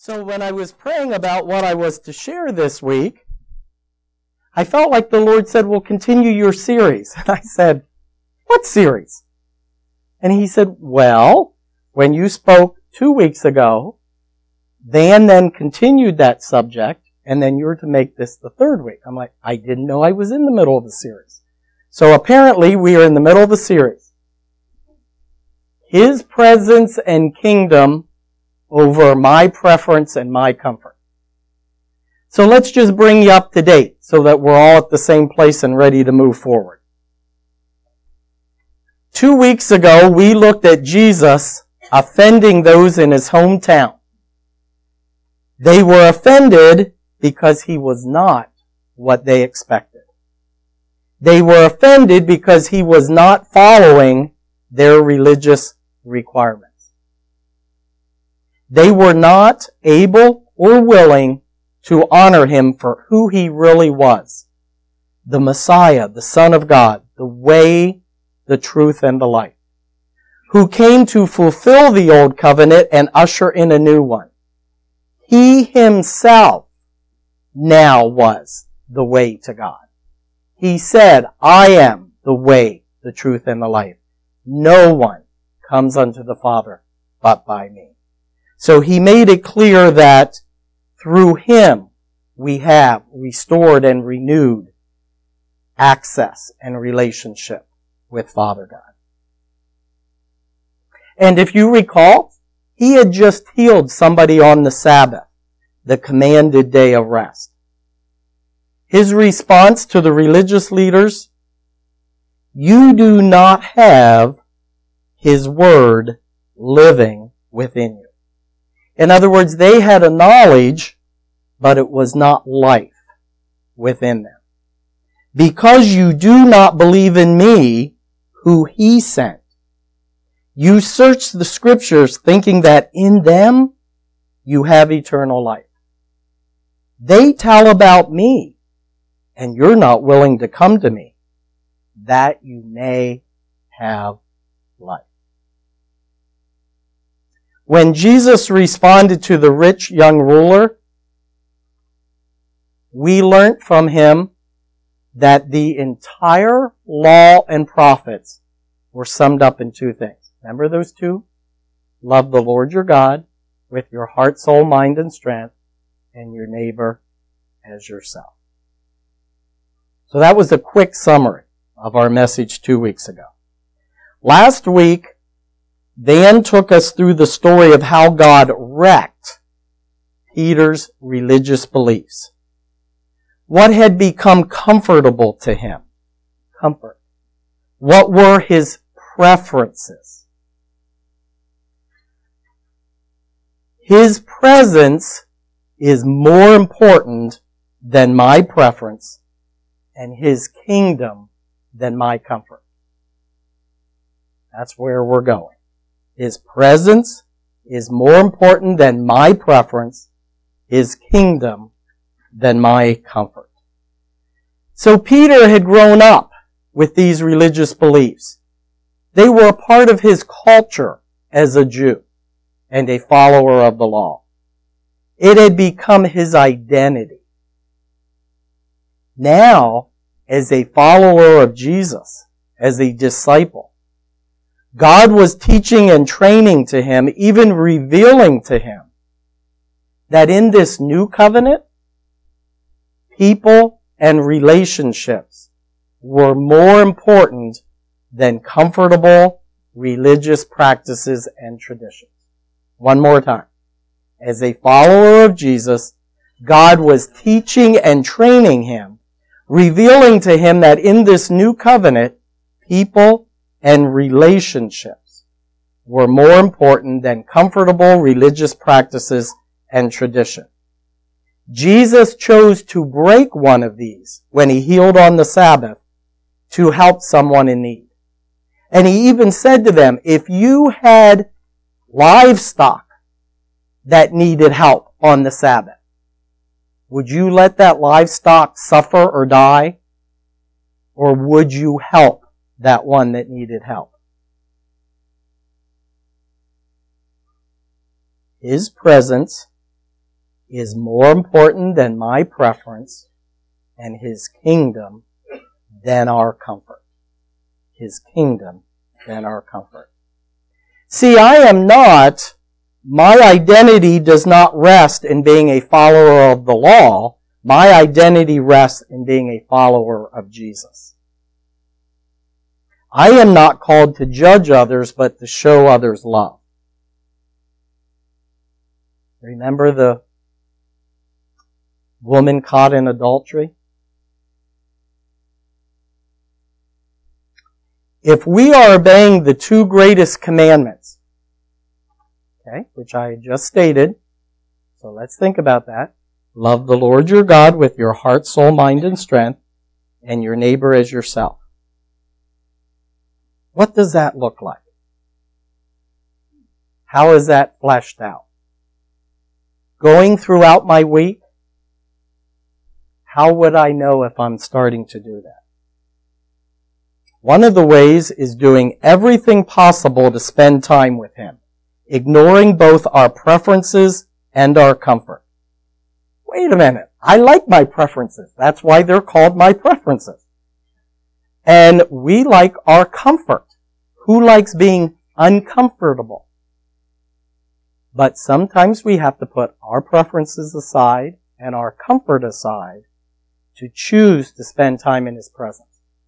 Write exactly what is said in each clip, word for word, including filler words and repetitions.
So when I was praying about what I was to share this week, I felt like the Lord said, well, continue your series. And I said, what series? And He said, well, when you spoke two weeks ago, Van then continued that subject, and then you're to make this the third week. I'm like, I didn't know I was in the middle of the series. So apparently we are in the middle of the series. His presence and kingdom over my preference and my comfort. So let's just bring you up to date so that we're all at the same place and ready to move forward. Two weeks ago, we looked at Jesus offending those in His hometown. They were offended because He was not what they expected. They were offended because He was not following their religious requirements. They were not able or willing to honor Him for who He really was. The Messiah, the Son of God, the way, the truth, and the life. Who came to fulfill the old covenant and usher in a new one. He Himself now was the way to God. He said, I am the way, the truth, and the life. No one comes unto the Father but by me. So He made it clear that through Him we have restored and renewed access and relationship with Father God. And if you recall, He had just healed somebody on the Sabbath, the commanded day of rest. His response to the religious leaders, you do not have His Word living within you. In other words, they had a knowledge, but it was not life within them. Because you do not believe in me, who He sent. You search the Scriptures thinking that in them you have eternal life. They tell about me, and you're not willing to come to me, that you may have life. When Jesus responded to the rich young ruler, we learnt from Him that the entire law and prophets were summed up in two things. Remember those two? Love the Lord your God with your heart, soul, mind, and strength, and your neighbor as yourself. So that was a quick summary of our message two weeks ago. Last week, Van took us through the story of how God wrecked Peter's religious beliefs. What had become comfortable to him? Comfort. What were his preferences? His presence is more important than my preference, and His kingdom than my comfort. That's where we're going. His presence is more important than my preference, His kingdom than my comfort. So Peter had grown up with these religious beliefs. They were a part of his culture as a Jew and a follower of the law. It had become his identity. Now, as a follower of Jesus, as a disciple, God was teaching and training to him, even revealing to him, that in this new covenant, people and relationships were more important than comfortable religious practices and traditions. One more time. As a follower of Jesus, God was teaching and training him, revealing to him that in this new covenant, people and relationships were more important than comfortable religious practices and tradition. Jesus chose to break one of these when He healed on the Sabbath to help someone in need. And He even said to them, if you had livestock that needed help on the Sabbath, would you let that livestock suffer or die? Or would you help that one that needed help? His presence is more important than my preference, and His kingdom than our comfort. His kingdom than our comfort. See, I am not, my identity does not rest in being a follower of the law. My identity rests in being a follower of Jesus. I am not called to judge others, but to show others love. Remember the woman caught in adultery? If we are obeying the two greatest commandments, okay, which I just stated, so let's think about that. Love the Lord your God with your heart, soul, mind, and strength, and your neighbor as yourself. What does that look like? How is that fleshed out? Going throughout my week, how would I know if I'm starting to do that? One of the ways is doing everything possible to spend time with Him, ignoring both our preferences and our comfort. Wait a minute. I like my preferences. That's why they're called my preferences. And we like our comfort. Who likes being uncomfortable? But sometimes we have to put our preferences aside and our comfort aside to choose to spend time in His presence.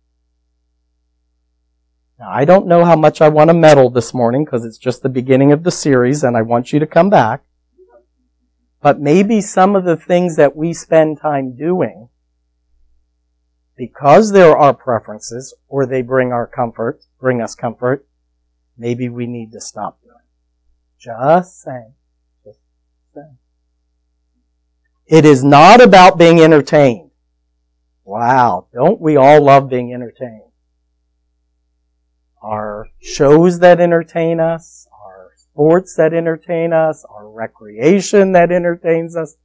Now, I don't know how much I want to meddle this morning because it's just the beginning of the series and I want you to come back. But maybe some of the things that we spend time doing, because there are preferences or they bring our comfort, bring us comfort, maybe we need to stop doing. Just saying. Just saying. It is not about being entertained. Wow, don't we all love being entertained? Our shows that entertain us, our sports that entertain us, our recreation that entertains us.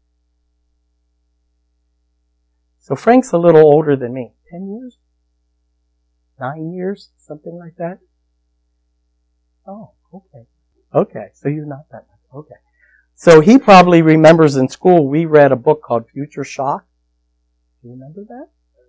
So Frank's a little older than me. Ten years? Nine years? Something like that? Oh, okay. Okay, so you're not that much. Okay. So he probably remembers in school we read a book called Future Shock. Do you remember that?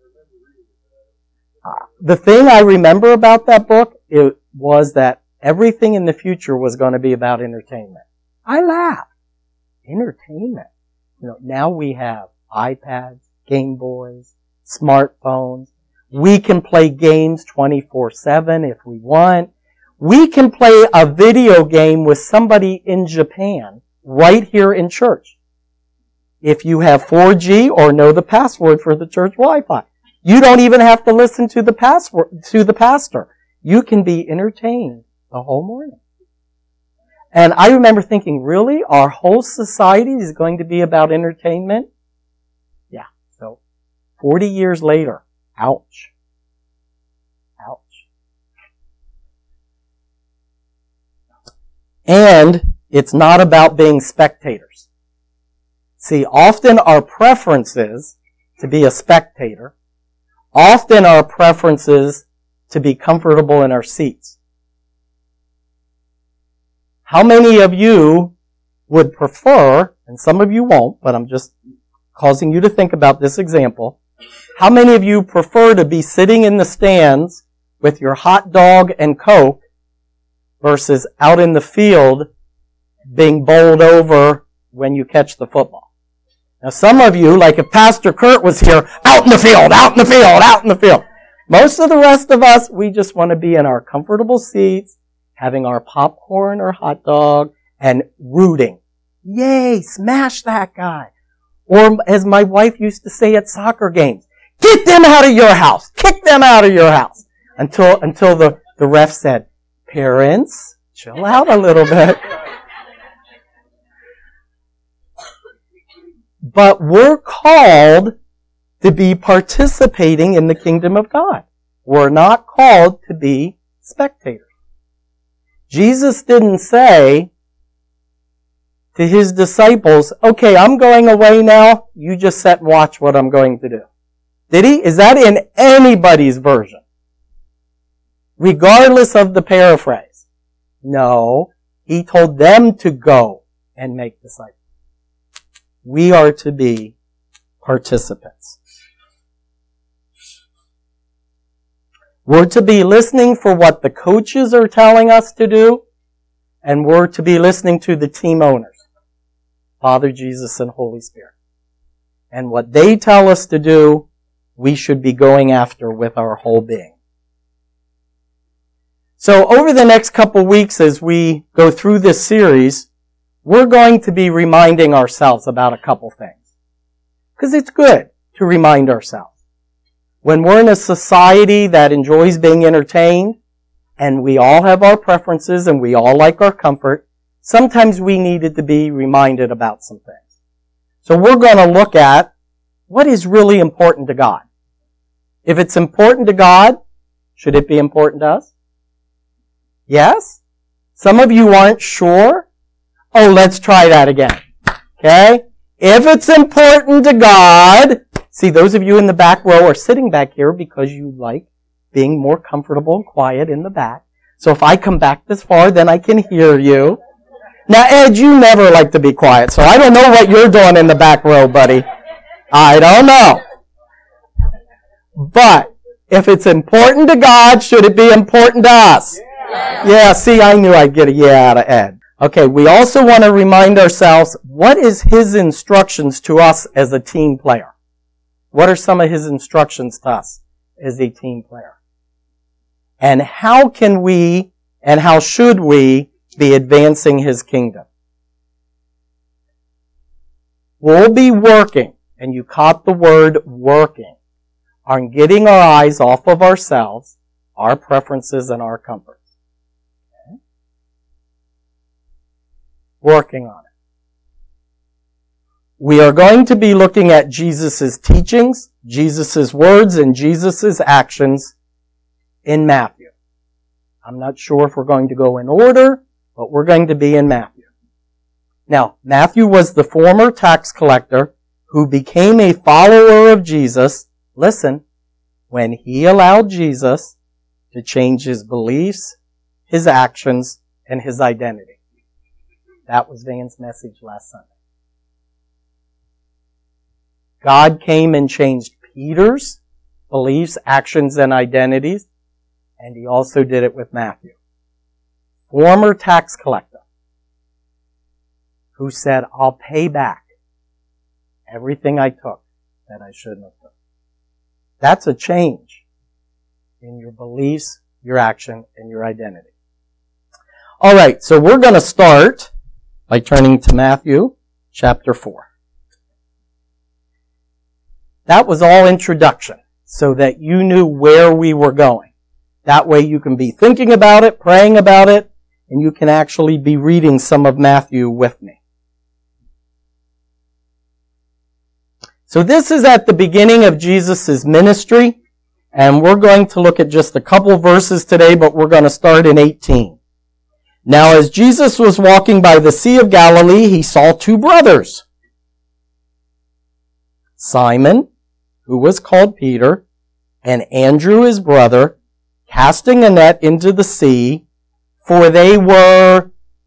Uh, the thing I remember about that book it was that everything in the future was going to be about entertainment. I laughed. Entertainment. You know, now we have iPads, Game Boys, smartphones. We can play games twenty-four seven if we want. We can play a video game with somebody in Japan right here in church. If you have four G or know the password for the church Wi-Fi. You don't even have to listen to the password, to the pastor. You can be entertained the whole morning. And I remember thinking, really? Our whole society is going to be about entertainment? Yeah. So, forty years later, ouch. Ouch. And it's not about being spectators. See, often our preference is to be a spectator. Often our preference is to be comfortable in our seats. How many of you would prefer, and some of you won't, but I'm just causing you to think about this example. How many of you prefer to be sitting in the stands with your hot dog and Coke versus out in the field being bowled over when you catch the football? Now some of you, like if Pastor Kurt was here, out in the field, out in the field, out in the field. Most of the rest of us, we just want to be in our comfortable seats, having our popcorn or hot dog, and rooting. Yay, smash that guy. Or as my wife used to say at soccer games, get them out of your house, kick them out of your house. Until, until the, the ref said, parents, chill out a little bit. But we're called to be participating in the kingdom of God. We're not called to be spectators. Jesus didn't say to His disciples, okay, I'm going away now, you just sit and watch what I'm going to do. Did He? Is that in anybody's version? Regardless of the paraphrase. No, He told them to go and make disciples. we are to be participants. We're to be listening for what the coaches are telling us to do, and we're to be listening to the team owners, Father, Jesus, and Holy Spirit. And what they tell us to do, we should be going after with our whole being. So over the next couple weeks as we go through this series, we're going to be reminding ourselves about a couple things. Because it's good to remind ourselves. When we're in a society that enjoys being entertained, and we all have our preferences and we all like our comfort, sometimes we needed to be reminded about some things. So we're going to look at what is really important to God. If it's important to God, should it be important to us? Yes? Some of you aren't sure. Oh, let's try that again. Okay? If it's important to God, see, those of you in the back row are sitting back here because you like being more comfortable and quiet in the back. So if I come back this far, then I can hear you. Now, Ed, you never like to be quiet, so I don't know what you're doing in the back row, buddy. I don't know. But if it's important to God, should it be important to us? Yeah, yeah, see, I knew I'd get a yeah out of Ed. Okay, we also want to remind ourselves, what is His instructions to us as a team player? What are some of His instructions to us as a team player? And how can we, and how should we, be advancing His kingdom? We'll be working, and you caught the word working, on getting our eyes off of ourselves, our preferences, and our comforts. Okay? Working on it. We are going to be looking at Jesus' teachings, Jesus' words, and Jesus' actions in Matthew. I'm not sure if we're going to go in order, but we're going to be in Matthew. Now, Matthew was the former tax collector who became a follower of Jesus, listen, when he allowed Jesus to change his beliefs, his actions, and his identity. That was Van's message last Sunday. God came and changed Peter's beliefs, actions, and identities, and He also did it with Matthew. Former tax collector who said, I'll pay back everything I took that I shouldn't have took. That's a change in your beliefs, your action, and your identity. All right, so we're going to start by turning to Matthew chapter four. That was all introduction, so that you knew where we were going. That way you can be thinking about it, praying about it, and you can actually be reading some of Matthew with me. So this is at the beginning of Jesus' ministry, and we're going to look at just a couple verses today, but we're going to start in eighteen. Now as Jesus was walking by the Sea of Galilee, He saw two brothers. Simon, who was called Peter, and Andrew his brother, casting a net into the sea, for they were,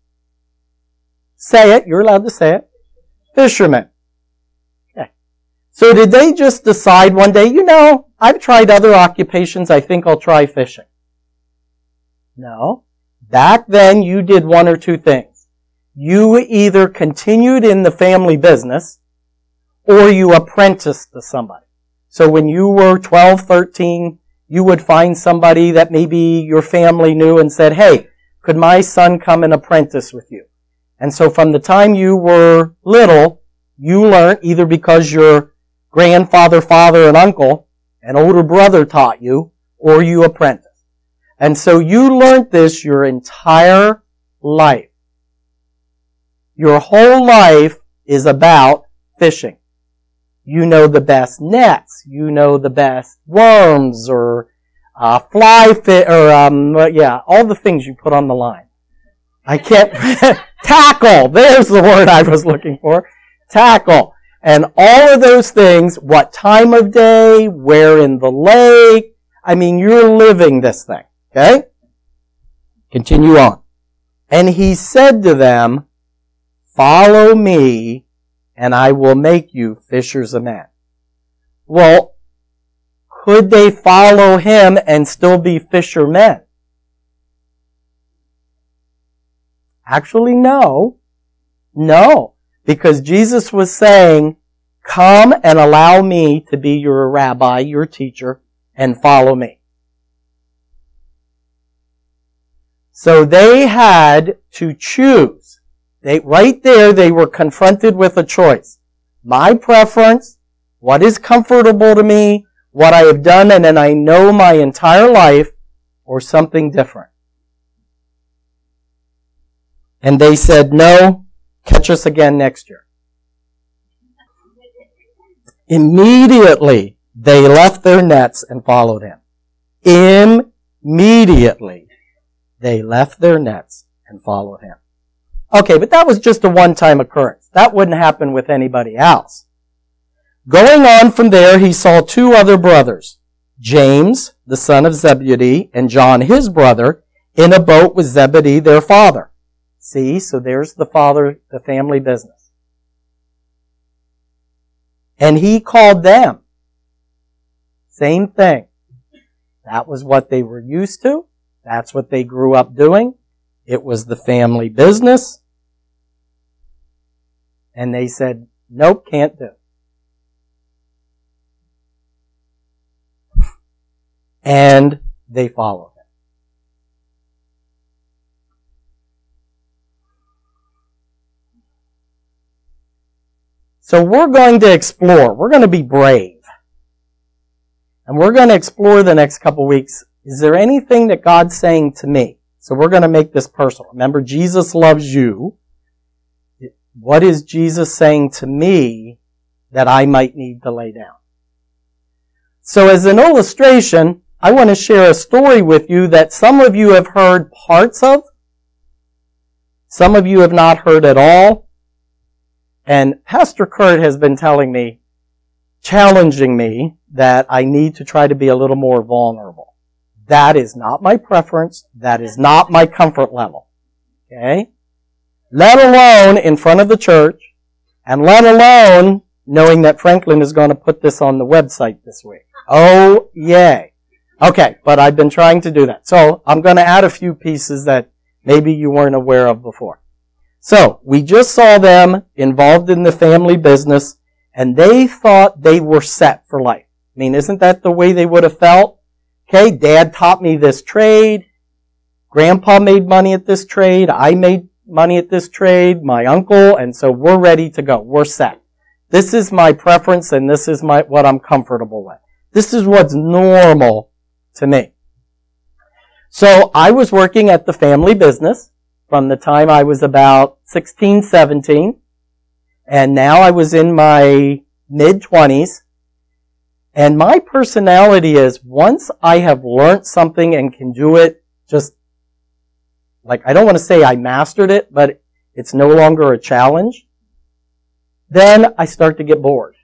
say it, you're allowed to say it, fishermen. Okay. So did they just decide one day, you know, I've tried other occupations, I think I'll try fishing? No. Back then you did one or two things. You either continued in the family business, or you apprenticed to somebody. So when you were twelve, thirteen, you would find somebody that maybe your family knew and said, hey, could my son come and apprentice with you? And so from the time you were little, you learned either because your grandfather, father, and uncle, an older brother taught you, or you apprenticed. And so you learned this your entire life. Your whole life is about fishing. You know the best nets. You know the best worms or uh, fly fit or um yeah, all the things you put on the line. I can't tackle. There's the word I was looking for. Tackle. And all of those things. What time of day? Where in the lake? I mean, you're living this thing. Okay? Continue on. And He said to them, follow me, and I will make you fishers of men. Well, could they follow him and still be fishermen? Actually, no. No. Because Jesus was saying, come and allow me to be your rabbi, your teacher, and follow me. So they had to choose. They, right there, they were confronted with a choice. My preference, what is comfortable to me, what I have done and then I know my entire life, or something different. And they said, no, catch us again next year. Immediately, they left their nets and followed him. Immediately, they left their nets and followed him. Okay, but that was just a one-time occurrence. That wouldn't happen with anybody else. Going on from there, he saw two other brothers, James, the son of Zebedee, and John, his brother, in a boat with Zebedee, their father. See, so there's the father, the family business. And he called them. Same thing. That was what they were used to. That's what they grew up doing. It was the family business. And they said, nope, can't do. And they followed him. So we're going to explore. We're going to be brave. And we're going to explore the next couple weeks. Is there anything that God's saying to me? So we're going to make this personal. Remember, Jesus loves you. What is Jesus saying to me that I might need to lay down? So as an illustration, I want to share a story with you that some of you have heard parts of. Some of you have not heard at all. And Pastor Kurt has been telling me, challenging me, that I need to try to be a little more vulnerable. That is not my preference. That is not my comfort level. Okay? Let alone in front of the church, and let alone knowing that Franklin is going to put this on the website this week. Oh, yay. Okay, but I've been trying to do that. So I'm going to add a few pieces that maybe you weren't aware of before. So we just saw them involved in the family business, and they thought they were set for life. I mean, isn't that the way they would have felt? Okay, Dad taught me this trade. Grandpa made money at this trade. I made money at this trade. My uncle, and so we're ready to go. We're set. This is my preference, and this is my what I'm comfortable with. This is what's normal to me. So I was working at the family business from the time I was about sixteen, seventeen, and now I was in my mid-twenties. And my personality is, once I have learned something and can do it, just, like, I don't want to say I mastered it, but it's no longer a challenge, then I start to get bored.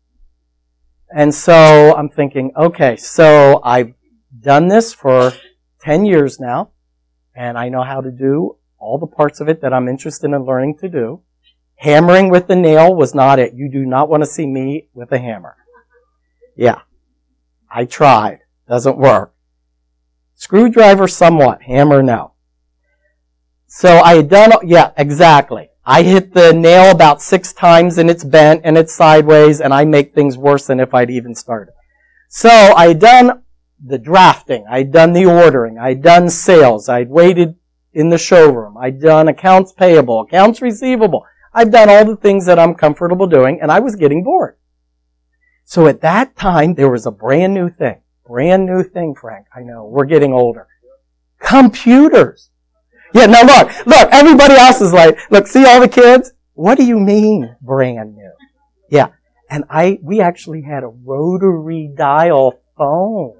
And so I'm thinking, okay, so I've done this for ten years now, and I know how to do all the parts of it that I'm interested in learning to do. Hammering with the nail was not it. You do not want to see me with a hammer. Yeah, I tried. Doesn't work. Screwdriver somewhat. Hammer no. So I had done, yeah, exactly. I hit the nail about six times and it's bent and it's sideways and I make things worse than if I'd even started. So I had done the drafting. I'd done the ordering. I'd done sales. I'd waited in the showroom. I'd done accounts payable, accounts receivable. I've done all the things that I'm comfortable doing and I was getting bored. So at that time, there was a brand new thing. Brand new thing, Frank. I know. We're getting older. Computers. Yeah, now look. Look, everybody else is like, look, see all the kids? What do you mean, brand new? Yeah. And I, we actually had a rotary dial phone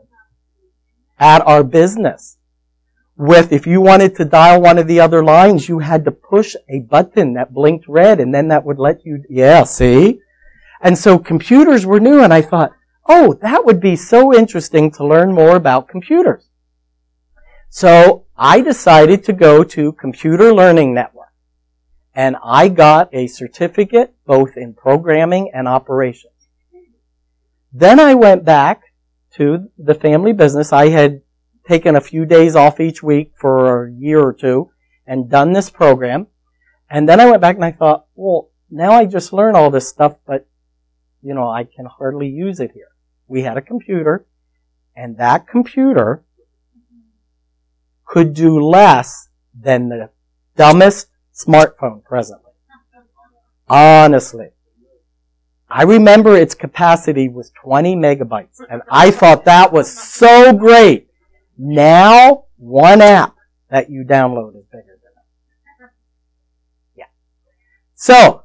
at our business. With, if you wanted to dial one of the other lines, you had to push a button that blinked red and then that would let you, yeah, see? And so computers were new, and I thought, oh, that would be so interesting to learn more about computers. So I decided to go to Computer Learning Network. And I got a certificate both in programming and operations. Then I went back to the family business. I had taken a few days off each week for a year or two and done this program. And then I went back and I thought, well, now I just learned all this stuff, but, you know, I can hardly use it here. We had a computer, and that computer could do less than the dumbest smartphone presently. Honestly. I remember its capacity was twenty megabytes, and I thought that was so great. Now, one app that you download is bigger than that. Yeah. So,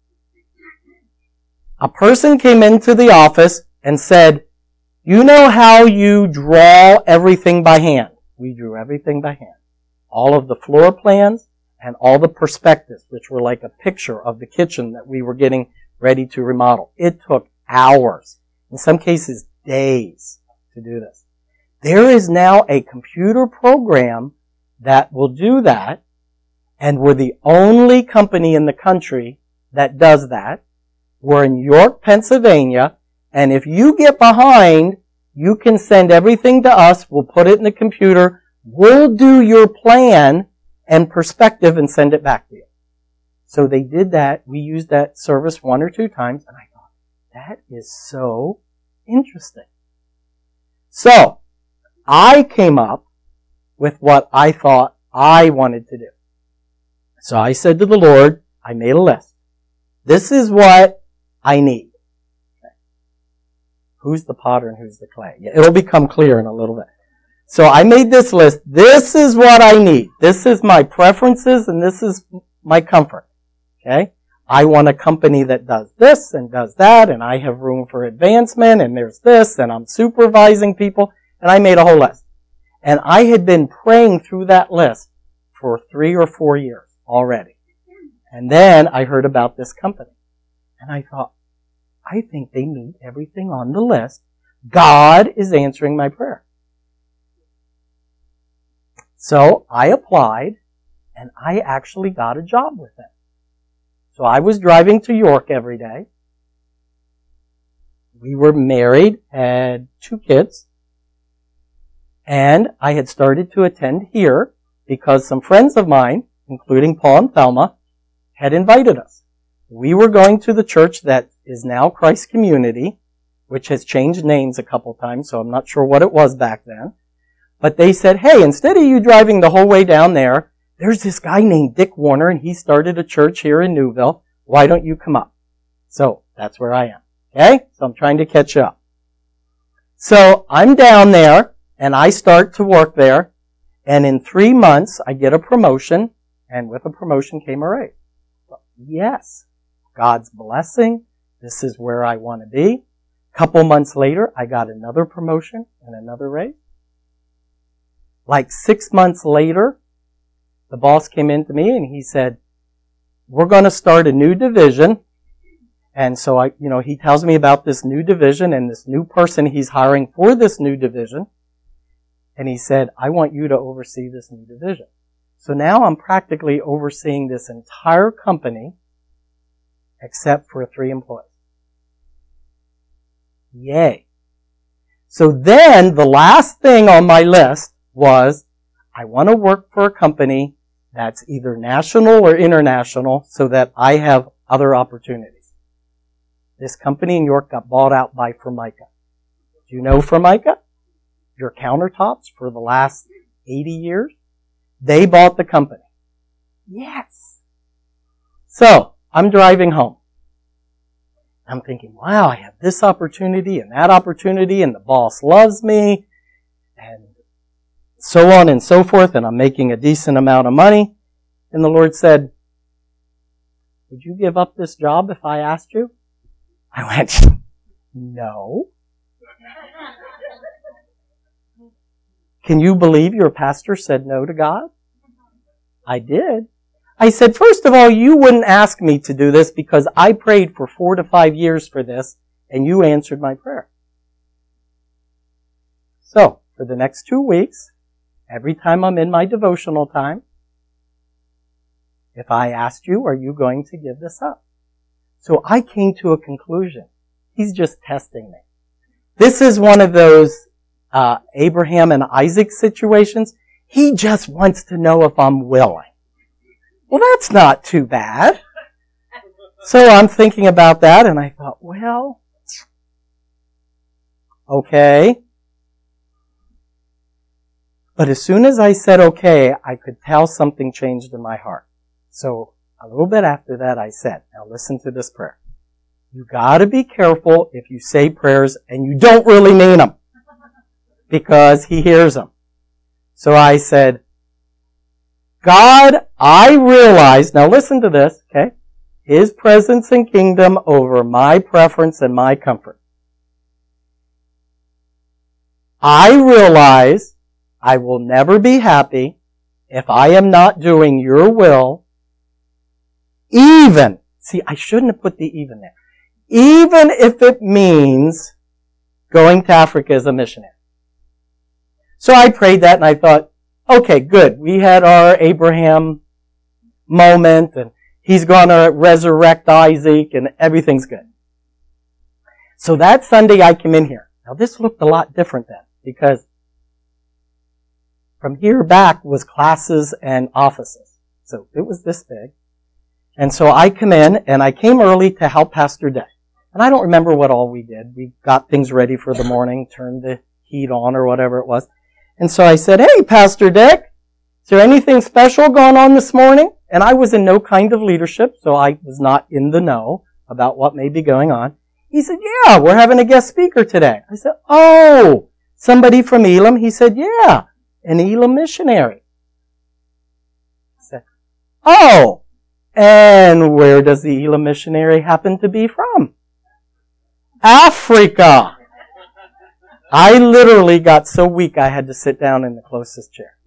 a person came into the office and said, you know how you draw everything by hand? We drew everything by hand. All of the floor plans and all the perspectives, which were like a picture of the kitchen that we were getting ready to remodel. It took hours, in some cases days, to do this. There is now a computer program that will do that, and we're the only company in the country that does that. We're in York, Pennsylvania, and if you get behind, you can send everything to us. We'll put it in the computer. We'll do your plan and perspective and send it back to you. So they did that. We used that service one or two times, and I thought, that is so interesting. So, I came up with what I thought I wanted to do. So I said to the Lord, I made a list. This is what I need. Okay. Who's the potter and who's the clay? Yeah, it'll become clear in a little bit. So I made this list. This is what I need. This is my preferences and this is my comfort. Okay? I want a company that does this and does that, and I have room for advancement, and there's this, and I'm supervising people, and I made a whole list. And I had been praying through that list for three or four years already. And then I heard about this company. And I thought, I think they meet everything on the list. God is answering my prayer. So I applied, and I actually got a job with them. So I was driving to York every day. We were married, had two kids. And I had started to attend here because some friends of mine, including Paul and Thelma, had invited us. We were going to the church that is now Christ Community, which has changed names a couple times, so I'm not sure what it was back then. But they said, hey, instead of you driving the whole way down there, there's this guy named Dick Warner, and he started a church here in Newville. Why don't you come up? So that's where I am. Okay? So I'm trying to catch up. So I'm down there, and I start to work there, and in three months I get a promotion, and with a promotion came a raise. Yes, God's blessing. This is where I want to be. A couple months later, I got another promotion and another raise. Like six months later, the boss came in to me and he said, we're going to start a new division. And so I, you know, he tells me about this new division and this new person he's hiring for this new division. And he said, I want you to oversee this new division. So now I'm practically overseeing this entire company except for three employees. Yay. So then the last thing on my list was, I want to work for a company that's either national or international so that I have other opportunities. This company in York got bought out by Formica. Do you know Formica? Your countertops for the last eighty years? They bought the company. Yes. So, I'm driving home. I'm thinking, wow, I have this opportunity and that opportunity, and the boss loves me, and so on and so forth, and I'm making a decent amount of money. And the Lord said, would you give up this job if I asked you? I went, no. Can you believe your pastor said no to God? I did. I said, first of all, you wouldn't ask me to do this because I prayed for four to five years for this, and you answered my prayer. So, for the next two weeks, every time I'm in my devotional time, If I asked you, are you going to give this up? So I came to a conclusion. He's just testing me. This is one of those uh, Abraham and Isaac situations. He just wants to know if I'm willing. Well, that's not too bad. So I'm thinking about that, and I thought, well, okay. But as soon as I said okay, I could tell something changed in my heart. So a little bit after that, I said, now listen to this prayer. You gotta be careful if you say prayers and you don't really mean them, because He hears them. So I said, God, I realize, now listen to this, okay? His presence and kingdom over my preference and my comfort. I realize I will never be happy if I am not doing your will, even, see, I shouldn't have put the even there, even if it means going to Africa as a missionary. So I prayed that and I thought, okay, good. We had our Abraham moment and he's going to resurrect Isaac and everything's good. So that Sunday I came in here. Now this looked a lot different then because from here back was classes and offices. So it was this big. And so I come in and I came early to help Pastor Dick. And I don't remember what all we did. We got things ready for the morning, turned the heat on or whatever it was. And so I said, hey, Pastor Dick, is there anything special going on this morning? And I was in no kind of leadership, so I was not in the know about what may be going on. He said, yeah, we're having a guest speaker today. I said, oh, somebody from Elam? He said, yeah, an Elam missionary. I said, oh, and where does the Elam missionary happen to be from? Africa. I literally got so weak I had to sit down in the closest chair.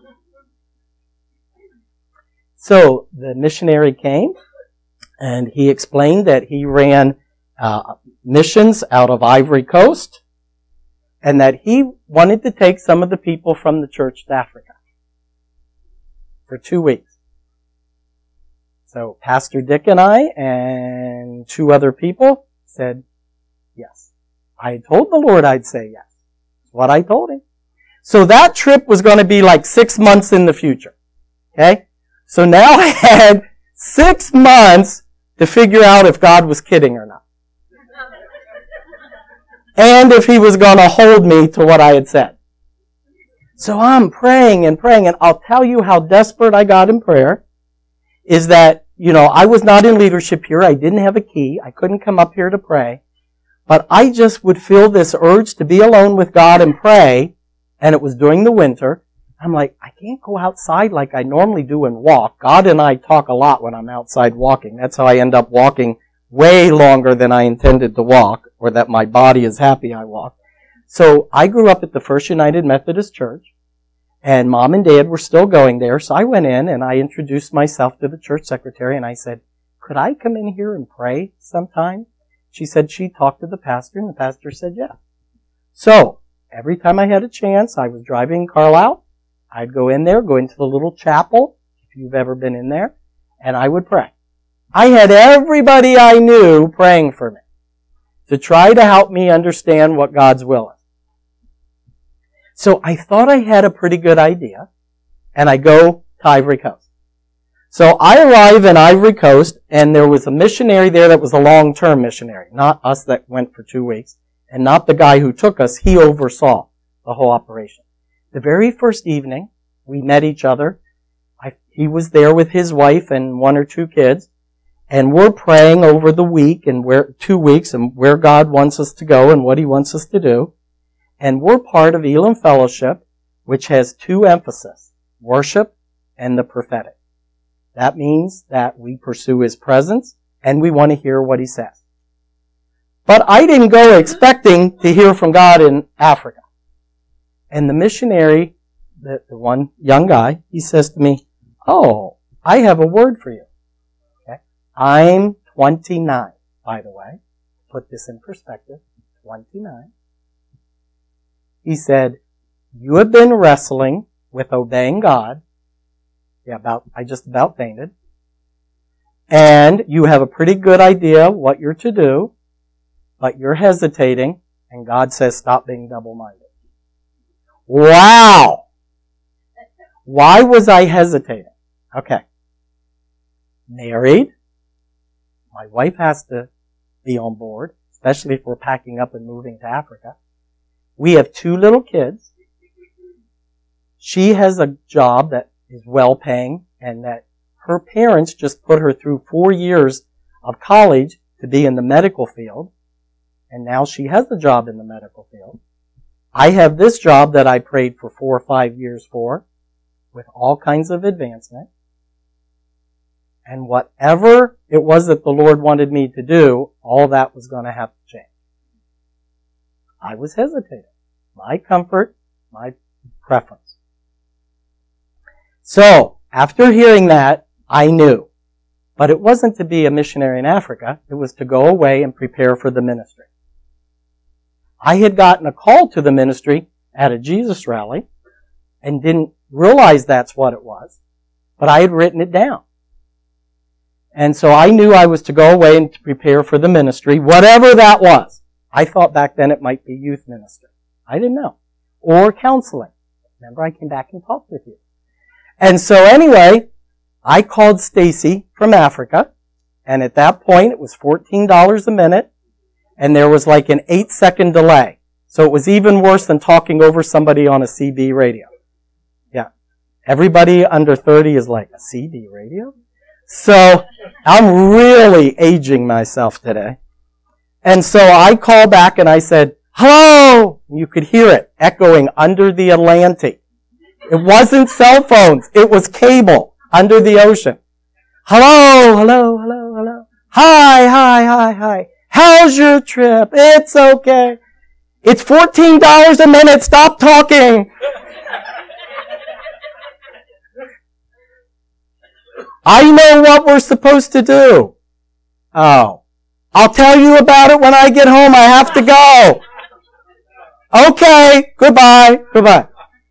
So the missionary came and he explained that he ran uh, missions out of Ivory Coast and that he wanted to take some of the people from the church to Africa for two weeks. So Pastor Dick and I and two other people said yes. I told the Lord I'd say yes. That's what I told Him. So that trip was going to be like six months in the future. Okay? So now I had six months to figure out if God was kidding or not. And if He was going to hold me to what I had said. So I'm praying and praying, and I'll tell you how desperate I got in prayer is that, you know, I was not in leadership here. I didn't have a key. I couldn't come up here to pray. But I just would feel this urge to be alone with God and pray, and it was during the winter. I'm like, I can't go outside like I normally do and walk. God and I talk a lot when I'm outside walking. That's how I end up walking way longer than I intended to walk, or that my body is happy I walk. So I grew up at the First United Methodist Church, and Mom and Dad were still going there. So I went in and I introduced myself to the church secretary, and I said, could I come in here and pray sometime? She said she talked to the pastor, and the pastor said yeah. So, every time I had a chance, I was driving Carlisle, I'd go in there, go into the little chapel, if you've ever been in there, and I would pray. I had everybody I knew praying for me to try to help me understand what God's will is. So I thought I had a pretty good idea, and I go to Ivory Coast. So I arrive in Ivory Coast, and there was a missionary there that was a long-term missionary, not us that went for two weeks, and not the guy who took us. He oversaw the whole operation. The very first evening, we met each other. I, he was there with his wife and one or two kids, and we're praying over the week and where two weeks and where God wants us to go and what He wants us to do. And we're part of Elam Fellowship, which has two emphases, worship and the prophetic. That means that we pursue His presence and we want to hear what He says. But I didn't go expecting to hear from God in Africa. And the missionary, the, the one young guy, he says to me, oh, I have a word for you. Okay? I'm twenty-nine, by the way. Put this in perspective. twenty-nine. He said, you have been wrestling with obeying God. Yeah, about, I just about fainted. and you have a pretty good idea what you're to do, but you're hesitating, and God says, stop being double-minded. Wow! Why was I hesitating? Okay. Married. My wife has to be on board, especially if we're packing up and moving to Africa. We have two little kids. She has a job that is well-paying, and that her parents just put her through four years of college to be in the medical field, and now she has a job in the medical field. I have this job that I prayed for four or five years for, with all kinds of advancement. And whatever it was that the Lord wanted me to do, all that was going to have to change. I was hesitating. My comfort, my preference. So, after hearing that, I knew. But it wasn't to be a missionary in Africa. It was to go away and prepare for the ministry. I had gotten a call to the ministry at a Jesus rally and didn't realize that's what it was. But I had written it down. And so I knew I was to go away and to prepare for the ministry, whatever that was. I thought back then it might be youth ministry. I didn't know. Or counseling. Remember, I came back and talked with you. And so anyway, I called Stacy from Africa, and at that point it was fourteen dollars a minute, and there was like an eight second delay. So it was even worse than talking over somebody on a C B radio. Yeah. Everybody under thirty is like, a C B radio? So I'm really aging myself today. And so I called back and I said, hello! You could hear it echoing under the Atlantic. It wasn't cell phones. It was cable under the ocean. Hello, hello, hello, hello. Hi, hi, hi, hi. How's your trip? It's okay. It's fourteen dollars a minute. Stop talking. I know what we're supposed to do. Oh. I'll tell you about it when I get home. I have to go. Okay. Goodbye. Goodbye.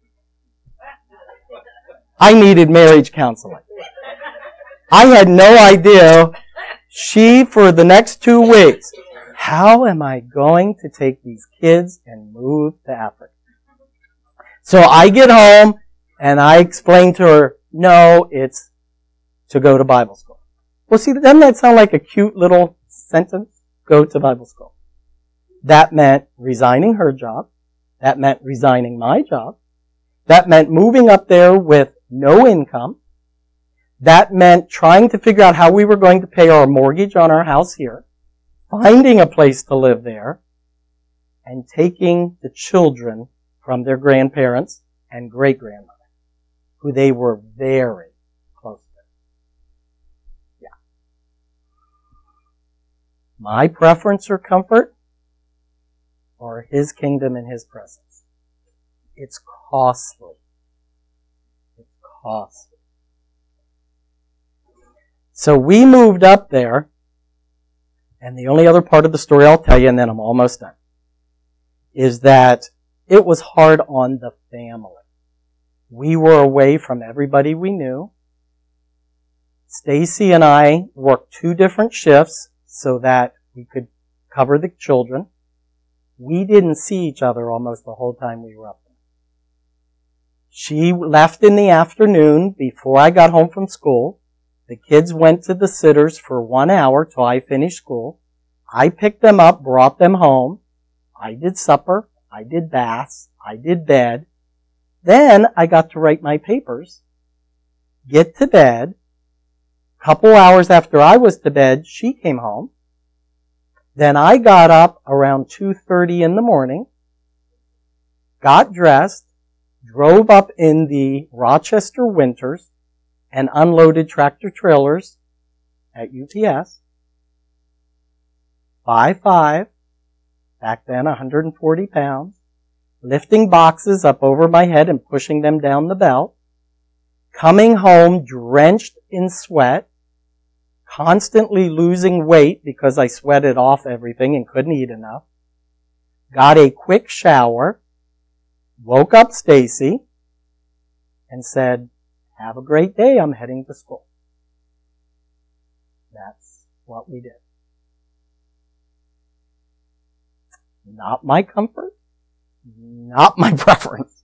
I needed marriage counseling. I had no idea. She, for the next two weeks, how am I going to take these kids and move to Africa? So I get home and I explain to her, no, it's to go to Bible school. Well, see, doesn't that sound like a cute little sentence? Go to Bible school. That meant resigning her job. That meant resigning my job. That meant moving up there with no income. That meant trying to figure out how we were going to pay our mortgage on our house here, finding a place to live there, and taking the children from their grandparents and great-grandmother, who they were very close to. Yeah. My preference or comfort, or His kingdom and His presence? It's costly. It's costly. So we moved up there, and the only other part of the story I'll tell you, and then I'm almost done, is that it was hard on the family. We were away from everybody we knew. Stacy and I worked two different shifts so that we could cover the children. We didn't see each other almost the whole time we were up there. She left in the afternoon before I got home from school. The kids went to the sitters for one hour till I finished school. I picked them up, brought them home. I did supper. I did baths. I did bed. Then I got to write my papers, get to bed. A couple hours after I was to bed, she came home. Then I got up around two thirty in the morning, got dressed, drove up in the Rochester winters, and unloaded tractor trailers at U P S. five five, back then one hundred forty pounds, lifting boxes up over my head and pushing them down the belt, coming home drenched in sweat, constantly losing weight because I sweated off everything and couldn't eat enough, got a quick shower, woke up Stacy, and said, have a great day, I'm heading to school. That's what we did. Not my comfort, not my preference.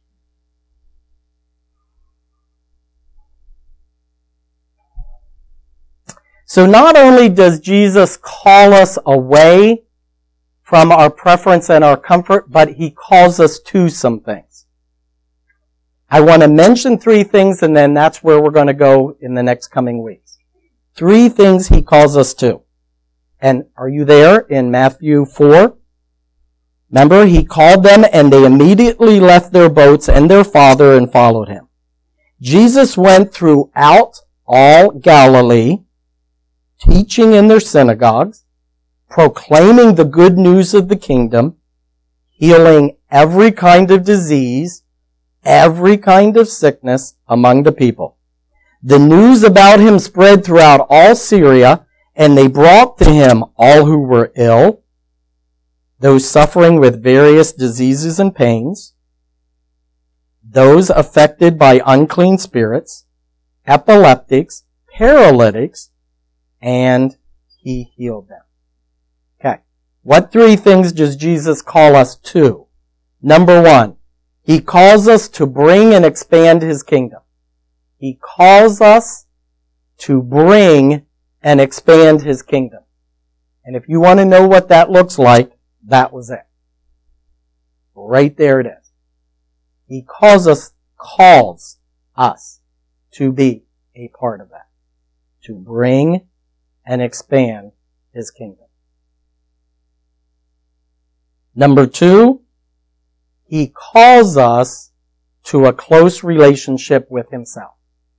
So not only does Jesus call us away from our preference and our comfort, but he calls us to some things. I want to mention three things, and then that's where we're going to go in the next coming weeks. Three things he calls us to. And are you there in Matthew four? Remember, he called them, and they immediately left their boats and their father and followed him. Jesus went throughout all Galilee, teaching in their synagogues, proclaiming the good news of the kingdom, healing every kind of disease, every kind of sickness among the people. The news about him spread throughout all Syria, and they brought to him all who were ill, those suffering with various diseases and pains, those affected by unclean spirits, epileptics, paralytics, and he healed them. Okay. What three things does Jesus call us to? Number one, he calls us to bring and expand his kingdom. He calls us to bring and expand his kingdom. And if you want to know what that looks like, that was it. Right there it is. He calls us, calls us to be a part of that. To bring and expand his kingdom. Number two, he calls us to a close relationship with himself.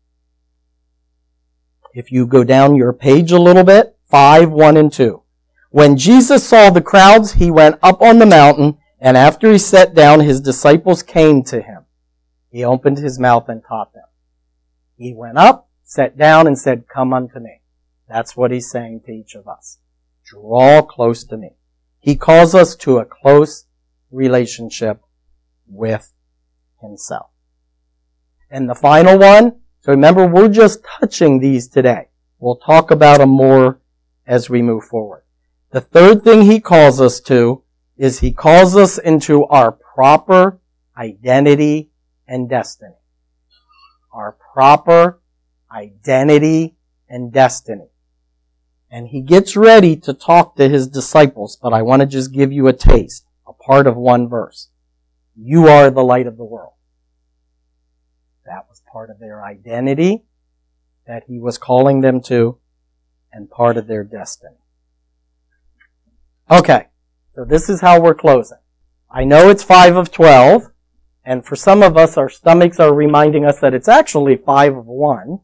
If you go down your page a little bit, five, one, and two. When Jesus saw the crowds, he went up on the mountain, and after he sat down, his disciples came to him. He opened his mouth and taught them. He went up, sat down, and said, "Come unto me." That's what he's saying to each of us. Draw close to me. He calls us to a close relationship with himself. And the final one, so remember, we're just touching these today. We'll talk about them more as we move forward. The third thing he calls us to is he calls us into our proper identity and destiny. Our proper identity and destiny. And he gets ready to talk to his disciples, but I want to just give you a taste, a part of one verse. You are the light of the world. That was part of their identity that he was calling them to, and part of their destiny. Okay, so this is how we're closing. I know it's five of twelve, and for some of us, our stomachs are reminding us that it's actually five of one.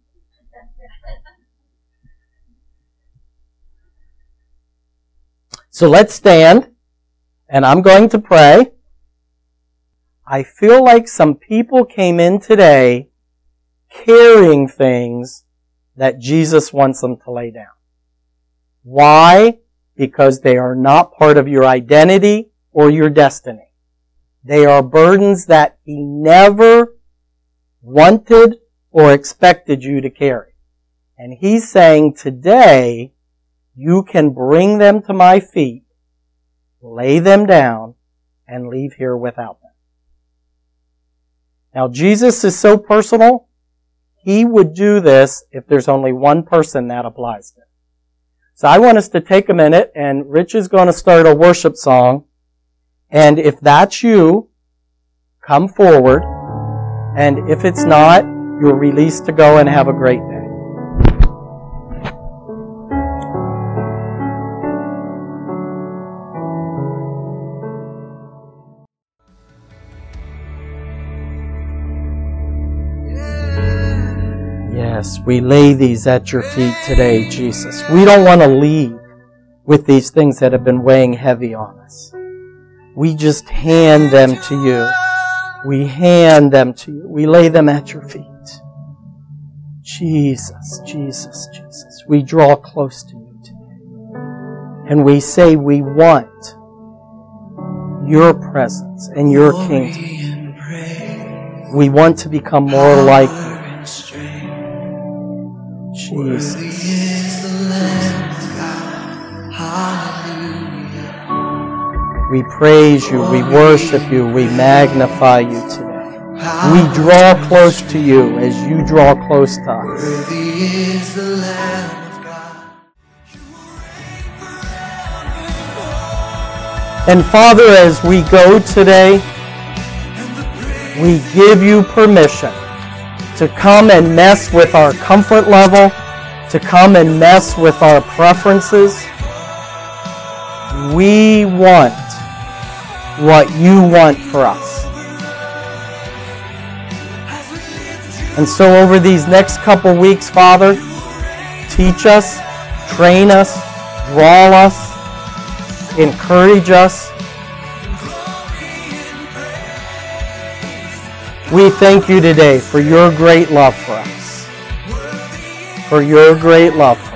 So let's stand, and I'm going to pray. I feel like some people came in today carrying things that Jesus wants them to lay down. Why? Because they are not part of your identity or your destiny. They are burdens that he never wanted or expected you to carry. And he's saying today, you can bring them to my feet, lay them down, and leave here without them. Now, Jesus is so personal, he would do this if there's only one person that applies to. So I want us to take a minute, and Rich is going to start a worship song. And if that's you, come forward. And if it's not, you're released to go and have a great day. Yes, we lay these at your feet today, Jesus. We don't want to leave with these things that have been weighing heavy on us. We just hand them to you. We hand them to you. We lay them at your feet. Jesus, Jesus, Jesus. We draw close to you today. And we say we want your presence and your kingdom. We want to become more like you. Jesus. We praise you, we worship you, we magnify you today. We draw close to you as you draw close to us. Worthy is the Lamb of God. And Father, as we go today, we give you permission to come and mess with our comfort level, to come and mess with our preferences. We want what you want for us. And so over these next couple weeks, Father, teach us, train us, draw us, encourage us. We thank you today for your great love for us. For your great love for us.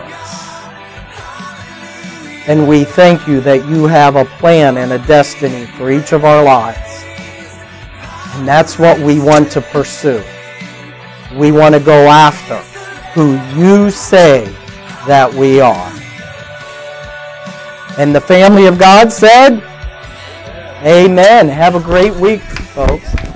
And we thank you that you have a plan and a destiny for each of our lives. And that's what we want to pursue. We want to go after who you say that we are. And the family of God said, amen. Have a great week, folks.